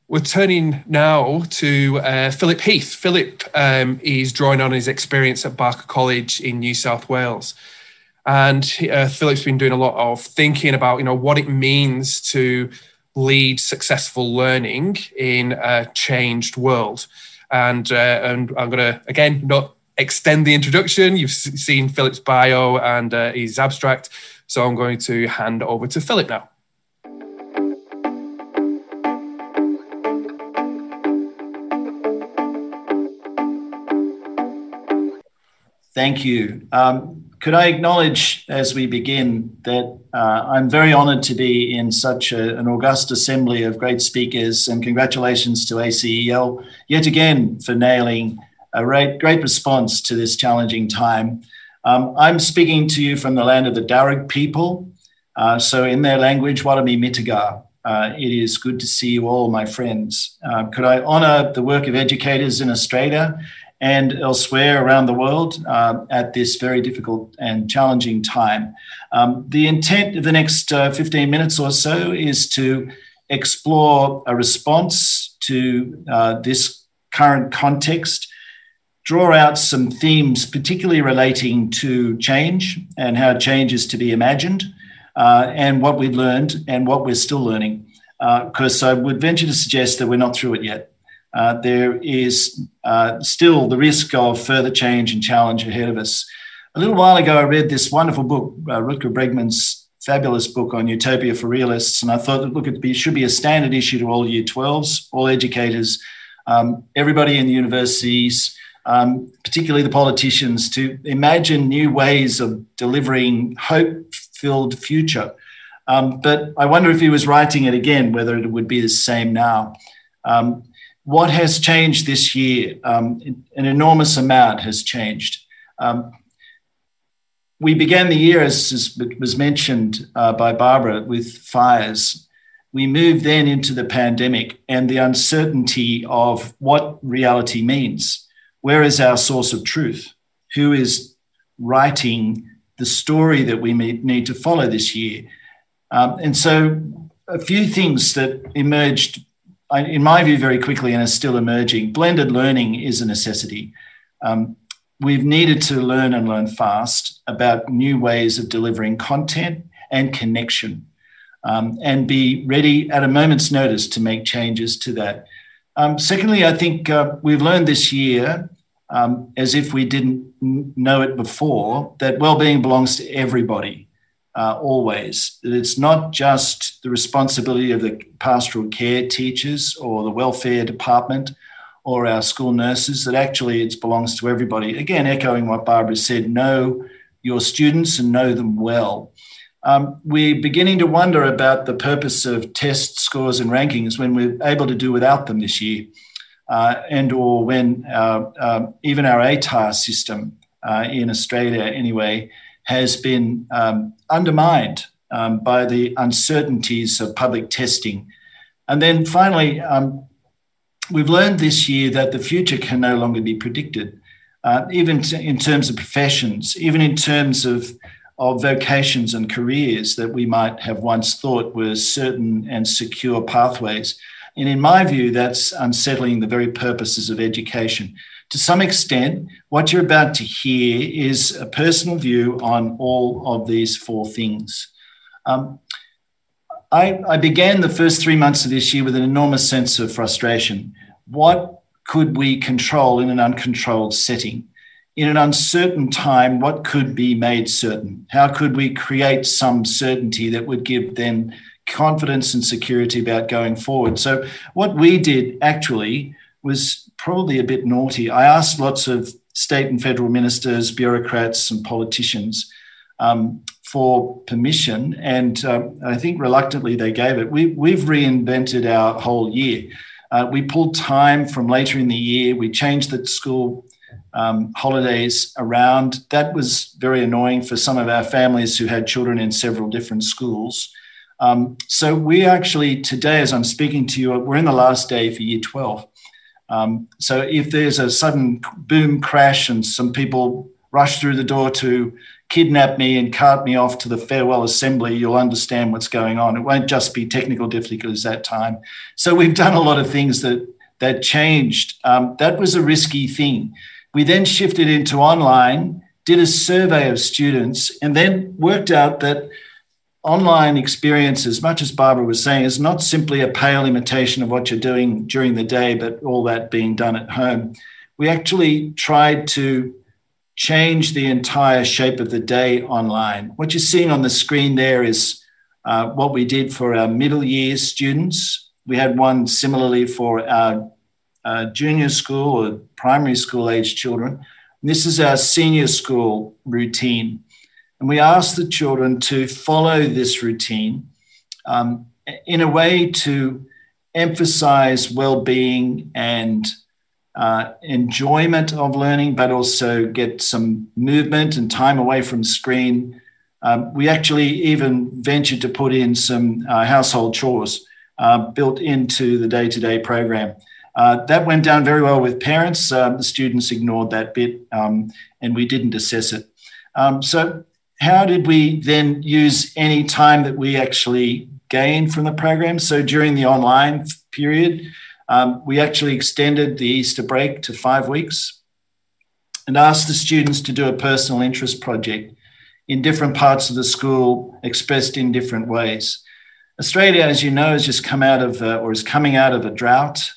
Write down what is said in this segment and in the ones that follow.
We're turning now to Philip Heath. Philip is drawing on his experience at Barker College in New South Wales. And Philip's been doing a lot of thinking about, what it means to lead successful learning in a changed world. And I'm going to, again, not extend the introduction. You've seen Philip's bio and his abstract. So I'm going to hand over to Philip now. Thank you. Could I acknowledge as we begin that I'm very honoured to be in such an august assembly of great speakers, and congratulations to ACEL yet again for nailing a great response to this challenging time. I'm speaking to you from the land of the Darug people. So in their language, Warami Mitagar. It is good to see you all, my friends. Could I honour the work of educators in Australia and elsewhere around the world at this very difficult and challenging time. The intent of the next 15 minutes or so is to explore a response to this current context, draw out some themes particularly relating to change and how change is to be imagined, and what we've learned and what we're still learning. Because I would venture to suggest that we're not through it yet. There is still the risk of further change and challenge ahead of us. A little while ago, I read this wonderful book, Rutger Bregman's fabulous book on Utopia for Realists, and I thought that, it should be a standard issue to all Year 12s, all educators, everybody in the universities, particularly the politicians, to imagine new ways of delivering hope-filled future. But I wonder if he was writing it again, whether it would be the same now. What has changed this year? An enormous amount has changed. We began the year, as was mentioned by Barbara, with fires. We moved then into the pandemic and the uncertainty of what reality means. Where is our source of truth? Who is writing the story that we need to follow this year? And so a few things that emerged, in my view, very quickly and are still emerging. Blended learning is a necessity. We've needed to learn and learn fast about new ways of delivering content and connection, and be ready at a moment's notice to make changes to that. Secondly, I think we've learned this year, as if we didn't know it before, that well-being belongs to everybody. Always. It's not just the responsibility of the pastoral care teachers or the welfare department or our school nurses, that actually it belongs to everybody. Again, echoing what Barbara said, know your students and know them well. We're beginning to wonder about the purpose of test scores and rankings when we're able to do without them this year, and or when even our ATAR system in Australia anyway has been undermined by the uncertainties of public testing. And then finally, we've learned this year that the future can no longer be predicted, even in terms of professions, even in terms of vocations and careers that we might have once thought were certain and secure pathways. And in my view, that's unsettling the very purposes of education. To some extent, what you're about to hear is a personal view on all of these four things. I began the first 3 months of this year with an enormous sense of frustration. What could we control in an uncontrolled setting? In an uncertain time, what could be made certain? How could we create some certainty that would give them confidence and security about going forward? So what we did actually was probably a bit naughty. I asked lots of state and federal ministers, bureaucrats and politicians for permission, and I think reluctantly they gave it. We've reinvented our whole year. We pulled time from later in the year. We changed the school holidays around. That was very annoying for some of our families who had children in several different schools. So we actually, today as I'm speaking to you, we're in the last day for Year 12. So if there's a sudden boom crash and some people rush through the door to kidnap me and cart me off to the farewell assembly, you'll understand what's going on. It won't just be technical difficulties that time. So we've done a lot of things that changed. That was a risky thing. We then shifted into online, did a survey of students, and then worked out that online experience, as much as Barbara was saying, is not simply a pale imitation of what you're doing during the day, but all that being done at home. We actually tried to change the entire shape of the day online. What you're seeing on the screen there is what we did for our middle year students. We had one similarly for our junior school or primary school age children. And this is our senior school routine. And we asked the children to follow this routine in a way to emphasize well-being and enjoyment of learning, but also get some movement and time away from screen. We actually even ventured to put in some household chores built into the day-to-day program. That went down very well with parents. The students ignored that bit and we didn't assess it. So how did we then use any time that we actually gained from the program? So during the online period, we actually extended the Easter break to 5 weeks and asked the students to do a personal interest project in different parts of the school, expressed in different ways. Australia, as you know, has just come out of, or is coming out of a drought.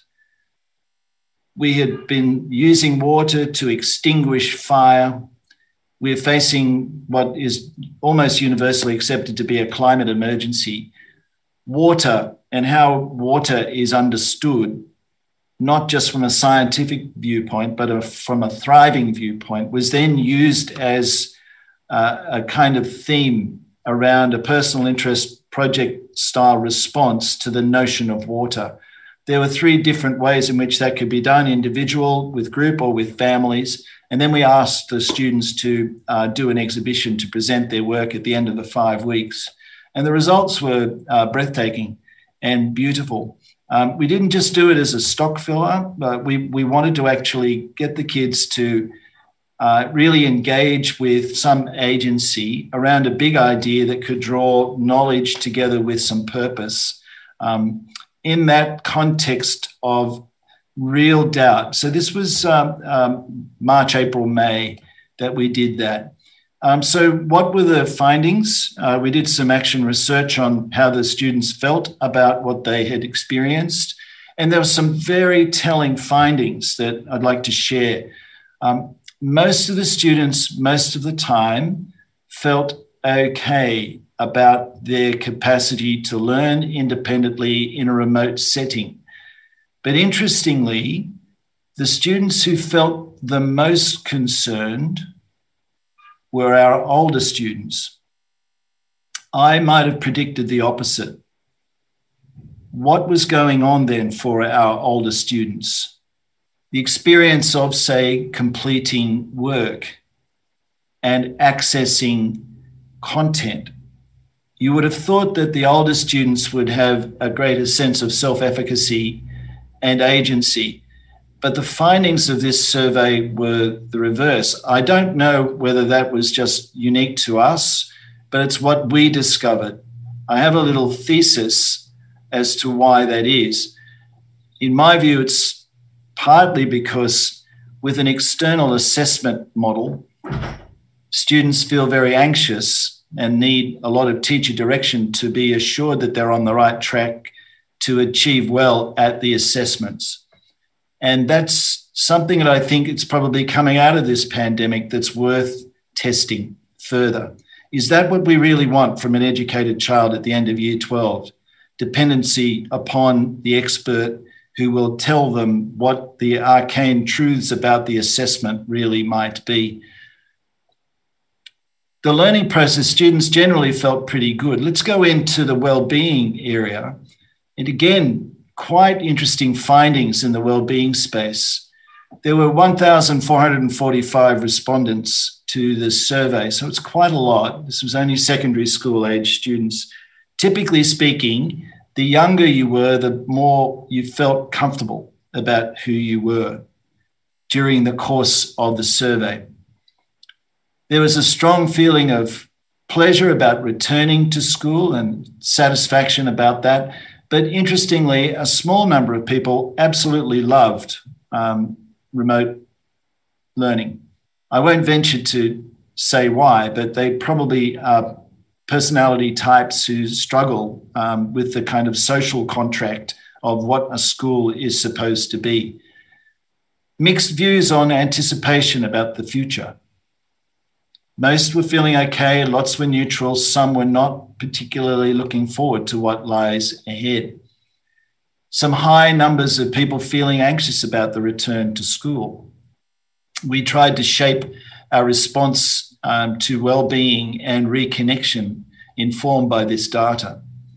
We had been using water to extinguish fire. We're facing what is almost universally accepted to be a climate emergency. Water and how water is understood, not just from a scientific viewpoint, but from a thriving viewpoint, was then used as a kind of theme around a personal interest project style response to the notion of water. There were 3 different ways in which that could be done: individual, with group, or with families. And then we asked the students to do an exhibition to present their work at the end of the 5 weeks. And the results were breathtaking and beautiful. We didn't just do it as a stock filler, but we wanted to actually get the kids to really engage with some agency around a big idea that could draw knowledge together with some purpose in that context of real doubt. So this was March, April, May that we did that. So what were the findings? We did some action research on how the students felt about what they had experienced. And there were some very telling findings that I'd like to share. Most of the students, most of the time, felt okay about their capacity to learn independently in a remote setting. But interestingly, the students who felt the most concerned were our older students. I might have predicted the opposite. What was going on then for our older students? The experience of, say, completing work and accessing content. You would have thought that the older students would have a greater sense of self-efficacy and agency. But the findings of this survey were the reverse. I don't know whether that was just unique to us, but it's what we discovered. I have a little thesis as to why that is. In my view, it's partly because with an external assessment model, students feel very anxious and need a lot of teacher direction to be assured that they're on the right track to achieve well at the assessments. And that's something that I think it's probably coming out of this pandemic that's worth testing further. Is that what we really want from an educated child at the end of year 12? Dependency upon the expert who will tell them what the arcane truths about the assessment really might be. The learning process, students generally felt pretty good. Let's go into the well-being area. And again, quite interesting findings in the well-being space. There were 1,445 respondents to this survey, so it's quite a lot. This was only secondary school age students. Typically speaking, the younger you were, the more you felt comfortable about who you were during the course of the survey. There was a strong feeling of pleasure about returning to school and satisfaction about that. But interestingly, a small number of people absolutely loved remote learning. I won't venture to say why, but they probably are personality types who struggle with the kind of social contract of what a school is supposed to be. Mixed views on anticipation about the future. Most were feeling okay, lots were neutral, some were not particularly looking forward to what lies ahead. Some high numbers of people feeling anxious about the return to school. We tried to shape our response to well-being and reconnection informed by this data.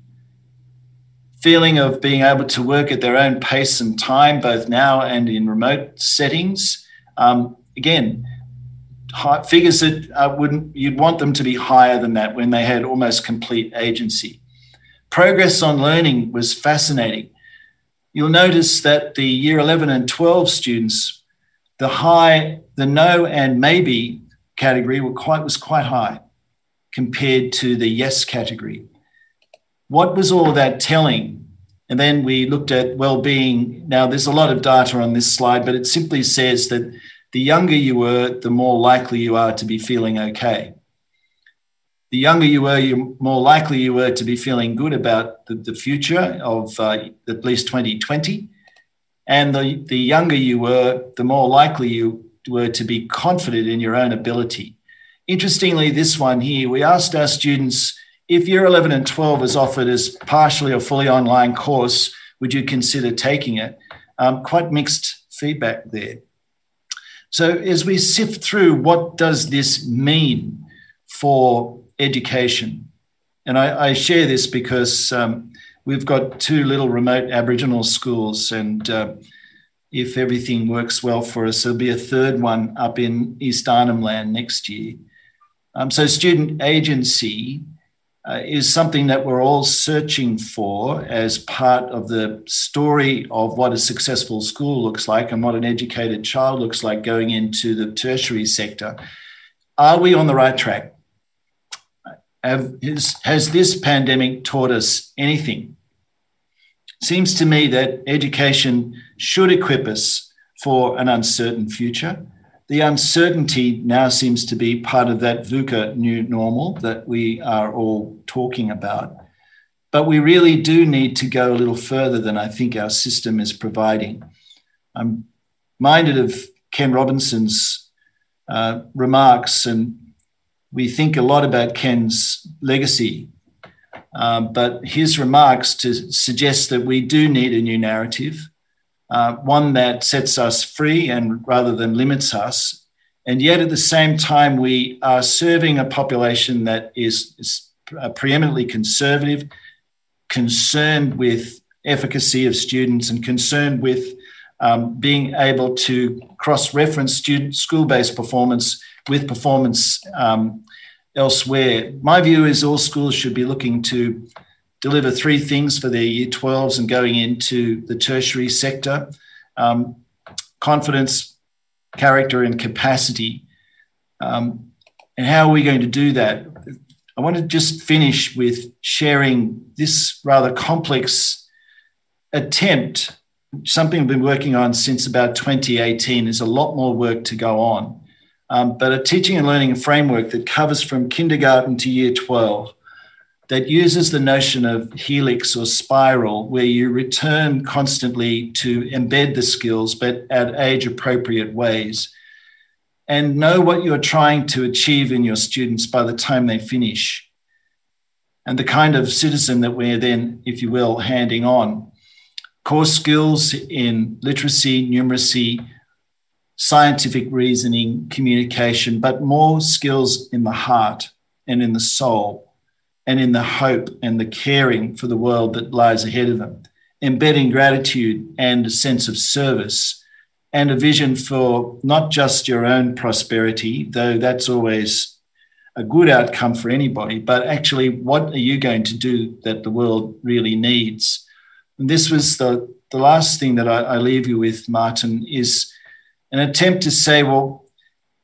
Feeling of being able to work at their own pace and time, both now and in remote settings. Again, figures that you'd want them to be higher than that when they had almost complete agency. Progress on learning was fascinating. You'll notice that the year 11 and 12 students, the no and maybe category was quite high compared to the yes category. What was all of that telling? And then we looked at well-being. Now, there's a lot of data on this slide, but it simply says that the younger you were, the more likely you are to be feeling okay. The younger you were, the more likely you were to be feeling good about the future of at least 2020. And the younger you were, the more likely you were to be confident in your own ability. Interestingly, this one here, we asked our students, if year 11 and 12 is offered as partially or fully online course, would you consider taking it? Quite mixed feedback there. So as we sift through what does this mean for education, and I share this because we've got 2 little remote Aboriginal schools, and if everything works well for us, there'll be a 3rd one up in East Arnhem Land next year. So student agency is something that we're all searching for as part of the story of what a successful school looks like and what an educated child looks like going into the tertiary sector. Are we on the right track? Has this pandemic taught us anything? Seems to me that education should equip us for an uncertain future. The uncertainty now seems to be part of that VUCA new normal that we are all talking about. But we really do need to go a little further than I think our system is providing. I'm minded of Ken Robinson's remarks, and we think a lot about Ken's legacy. But his remarks to suggest that we do need a new narrative, one that sets us free and rather than limits us. And yet at the same time, we are serving a population that is preeminently conservative, concerned with efficacy of students and concerned with being able to cross-reference school-based performance with performance elsewhere. My view is all schools should be looking to deliver 3 things for their year 12s and going into the tertiary sector: confidence, character, and capacity. And how are we going to do that? I want to just finish with sharing this rather complex attempt, something I've been working on since about 2018. There's a lot more work to go on. But a teaching and learning framework that covers from kindergarten to year 12, that uses the notion of helix or spiral, where you return constantly to embed the skills, but at age-appropriate ways, and know what you're trying to achieve in your students by the time they finish, and the kind of citizen that we're then, if you will, handing on. Core skills in literacy, numeracy, scientific reasoning, communication, but more skills in the heart and in the soul, and in the hope and the caring for the world that lies ahead of them, embedding gratitude and a sense of service and a vision for not just your own prosperity, though that's always a good outcome for anybody, but actually what are you going to do that the world really needs? And this was the last thing that I leave you with, Martin, is an attempt to say, well,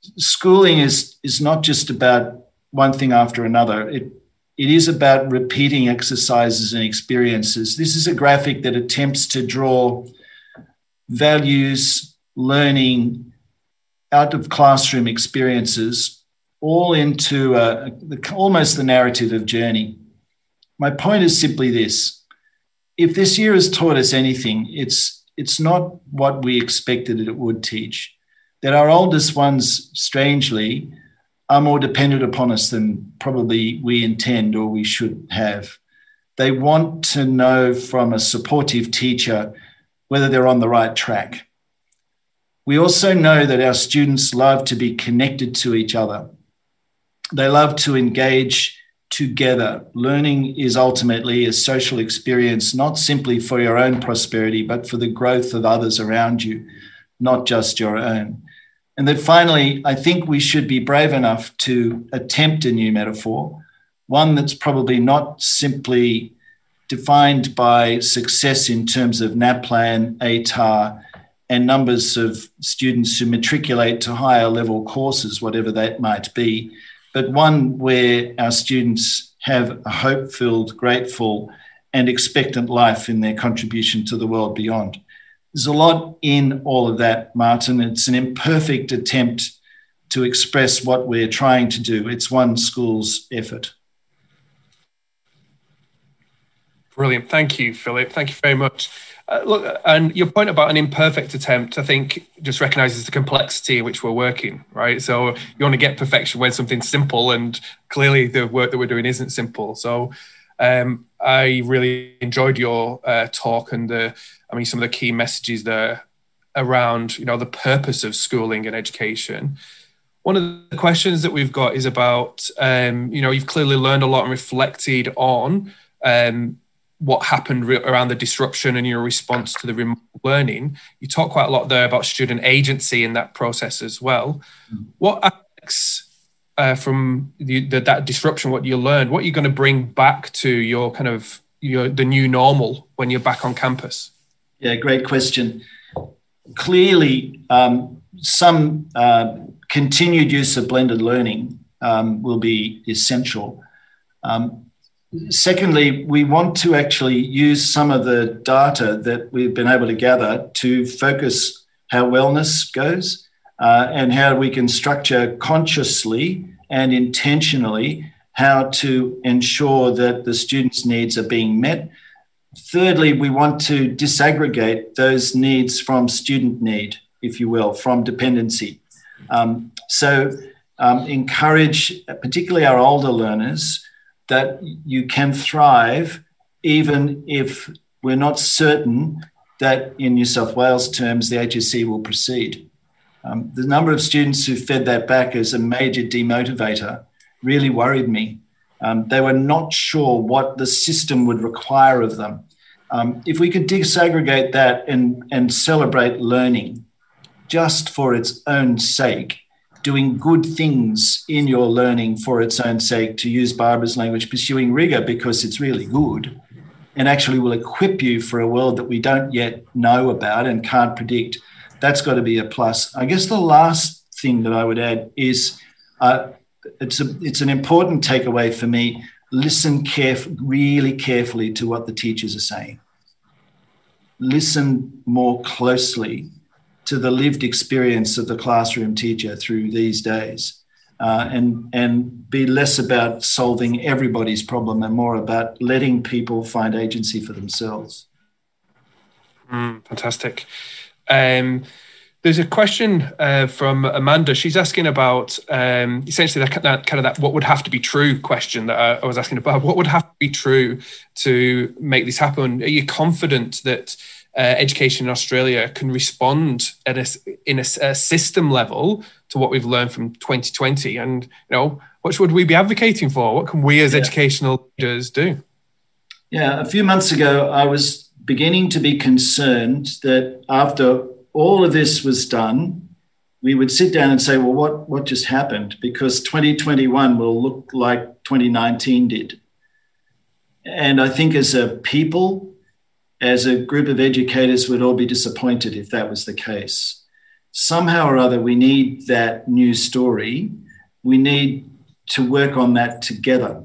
schooling is not just about one thing after another. It is about repeating exercises and experiences. This is a graphic that attempts to draw values, learning, out of classroom experiences, all into almost the narrative of journey. My point is simply this. If this year has taught us anything, it's not what we expected it would teach. That our oldest ones, strangely, are more dependent upon us than probably we intend or we should have. They want to know from a supportive teacher whether they're on the right track. We also know that our students love to be connected to each other. They love to engage together. Learning is ultimately a social experience, not simply for your own prosperity, but for the growth of others around you, not just your own. And then finally, I think we should be brave enough to attempt a new metaphor, one that's probably not simply defined by success in terms of NAPLAN, ATAR, and numbers of students who matriculate to higher level courses, whatever that might be, but one where our students have a hope-filled, grateful, and expectant life in their contribution to the world beyond. There's a lot in all of that, Martin. It's an imperfect attempt to express what we're trying to do. It's one school's effort. Brilliant. Thank you, Philip. Thank you very much. Look, and your point about an imperfect attempt, I think, just recognises the complexity in which we're working, right? So you want to get perfection when something's simple, and clearly the work that we're doing isn't simple. So I really enjoyed your talk and some of the key messages there around, the purpose of schooling and education. One of the questions that we've got is about, you've clearly learned a lot and reflected on what happened around the disruption and your response to the remote learning. You talk quite a lot there about student agency in that process as well. What aspects from that disruption, what you learned, what are you going to bring back to your the new normal when you're back on campus? Yeah, great question. Clearly, some continued use of blended learning will be essential. Secondly, we want to actually use some of the data that we've been able to gather to focus how wellness goes and how we can structure consciously and intentionally how to ensure that the students' needs are being met. Thirdly, we want to disaggregate those needs from student need, if you will, from dependency. Encourage particularly our older learners that you can thrive even if we're not certain that in New South Wales terms the HSC will proceed. The number of students who fed that back as a major demotivator really worried me. They were not sure what the system would require of them. If we could disaggregate that and celebrate learning just for its own sake, doing good things in your learning for its own sake, to use Barbara's language, pursuing rigor because it's really good and actually will equip you for a world that we don't yet know about and can't predict, that's got to be a plus. I guess the last thing that I would add is it's an important takeaway for me. Listen really carefully to what the teachers are saying. Listen more closely to the lived experience of the classroom teacher through these days, and be less about solving everybody's problem and more about letting people find agency for themselves. Fantastic. There's a question from Amanda. She's asking about essentially that what would have to be true question that I was asking about. What would have to be true to make this happen? Are you confident that education in Australia can respond in a system level to what we've learned from 2020? And what should we be advocating for? What can we as educational leaders do? Yeah, a few months ago, I was beginning to be concerned that after all of this was done, we would sit down and say, well, what just happened? Because 2021 will look like 2019 did. And I think as a people, as a group of educators, we'd all be disappointed if that was the case. somehow or other, we need that news story. We need to work on that together.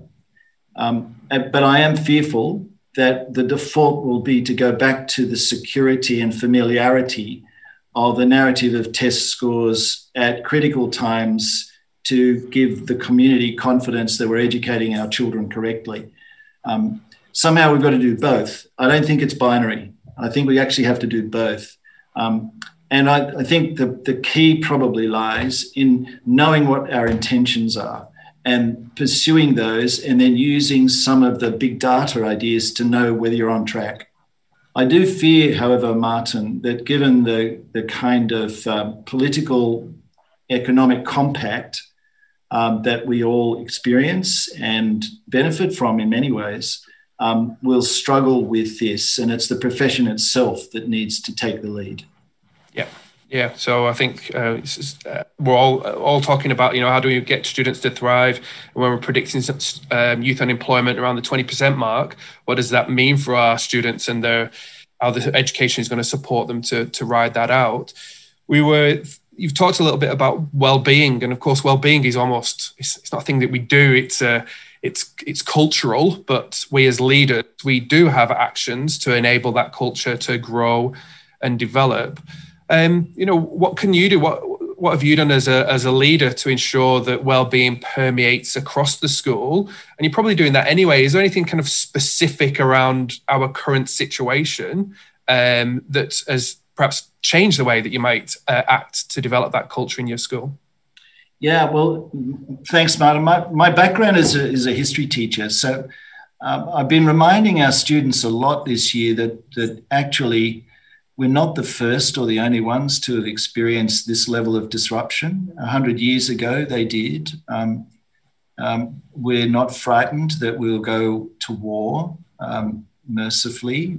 But I am fearful that the default will be to go back to the security and familiarity of the narrative of test scores at critical times to give the community confidence that we're educating our children correctly. Somehow we've got to do both. I don't think it's binary. I think we actually have to do both. And I think the key probably lies in knowing what our intentions are and pursuing those, and then using some of the big data ideas to know whether you're on track. I do fear, however, Martin, that given the kind of political economic compact that we all experience and benefit from in many ways, we'll struggle with this, and it's the profession itself that needs to take the lead. Yeah. So I think we're all talking about, how do we get students to thrive? And when we're predicting youth unemployment around the 20% mark, what does that mean for our students and how the education is going to support them to ride that out? You've talked a little bit about well-being, and of course, well-being is it's not a thing that we do. It's cultural, but we as leaders, we do have actions to enable that culture to grow and develop. What can you do? What have you done as a leader to ensure that well-being permeates across the school? And you're probably doing that anyway. Is there anything kind of specific around our current situation that has perhaps changed the way that you might act to develop that culture in your school? Yeah, well, thanks, Martin. My background is a history teacher. So I've been reminding our students a lot this year that actually we're not the first or the only ones to have experienced this level of disruption. 100 years ago, they did. We're not frightened that we'll go to war, mercifully.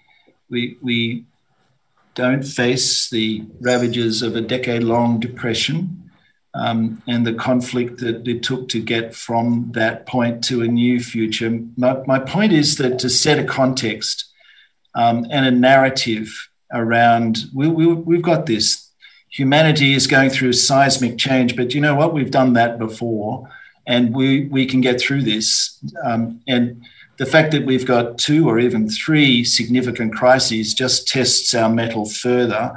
We don't face the ravages of a decade-long depression and the conflict that it took to get from that point to a new future. My point is that to set a context and a narrative around, we've got this. Humanity is going through seismic change, but you know what? We've done that before, and we can get through this. And the fact that we've got 2 or even 3 significant crises just tests our mettle further,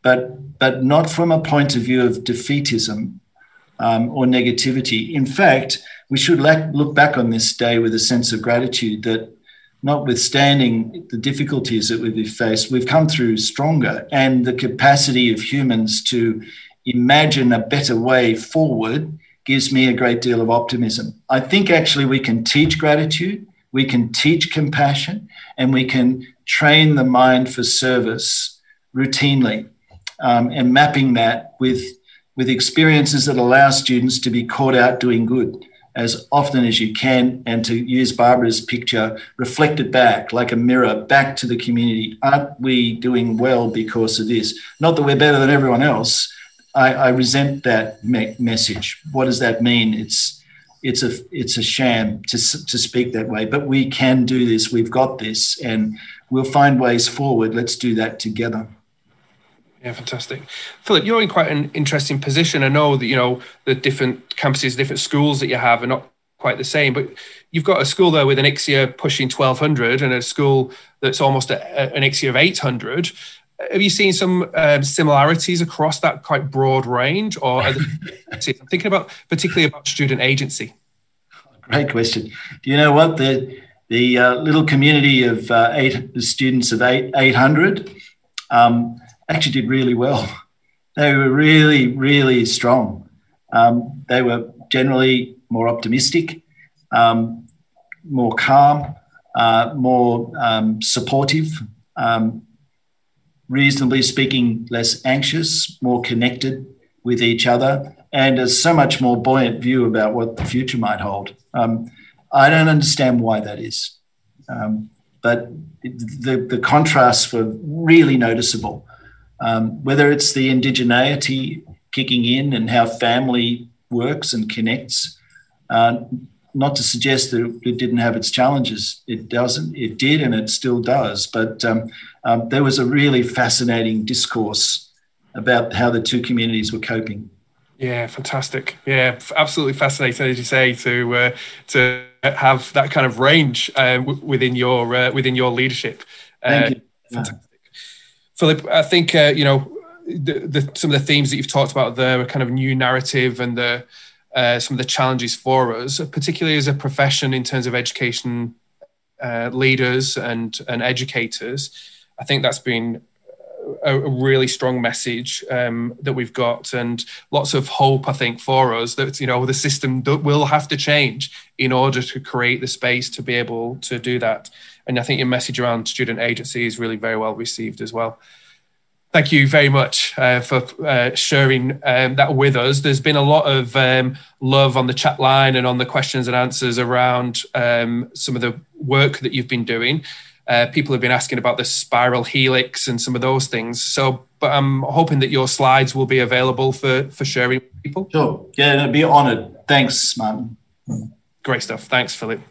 but not from a point of view of defeatism or negativity. In fact, we should look back on this day with a sense of gratitude that, notwithstanding the difficulties that we've faced, we've come through stronger, and the capacity of humans to imagine a better way forward gives me a great deal of optimism. I think actually we can teach gratitude, we can teach compassion, and we can train the mind for service routinely, and mapping that with experiences that allow students to be caught out doing good as often as you can, and to use Barbara's picture, reflect it back like a mirror back to the community. Aren't we doing well because of this? Not that we're better than everyone else. I resent that message. What does that mean? It's a sham to speak that way, but we can do this. We've got this, and we'll find ways forward. Let's do that together. Yeah, fantastic. Philip, you're in quite an interesting position. I know that, the different campuses, different schools that you have are not quite the same, but you've got a school there with an ICSEA pushing 1,200 and a school that's almost an ICSEA of 800. Have you seen some similarities across that quite broad range? Or I'm thinking particularly about student agency. Great question. Do you know what? The little community of students of 800 actually did really well. They were really, really strong. They were generally more optimistic, more calm, more supportive, reasonably speaking, less anxious, more connected with each other, and a so much more buoyant view about what the future might hold. I don't understand why that is, but the contrasts were really noticeable. Whether it's the indigeneity kicking in and how family works and connects, not to suggest that it didn't have its challenges. It doesn't. It did, and it still does. But there was a really fascinating discourse about how the two communities were coping. Yeah, fantastic. Yeah, absolutely fascinating, as you say, to have that kind of range within your leadership. Thank you. Fantastic. Philip, I think some of the themes that you've talked about there are kind of new narrative and some of the challenges for us, particularly as a profession in terms of education leaders and educators. I think that's been a really strong message that we've got, and lots of hope, I think, for us that, the system will have to change in order to create the space to be able to do that. And I think your message around student agency is really very well received as well. Thank you very much for sharing that with us. There's been a lot of love on the chat line and on the questions and answers around some of the work that you've been doing. People have been asking about the spiral helix and some of those things. But I'm hoping that your slides will be available for sharing with people. Sure. Yeah, I'd be honoured. Thanks, Martin. Great stuff. Thanks, Philip.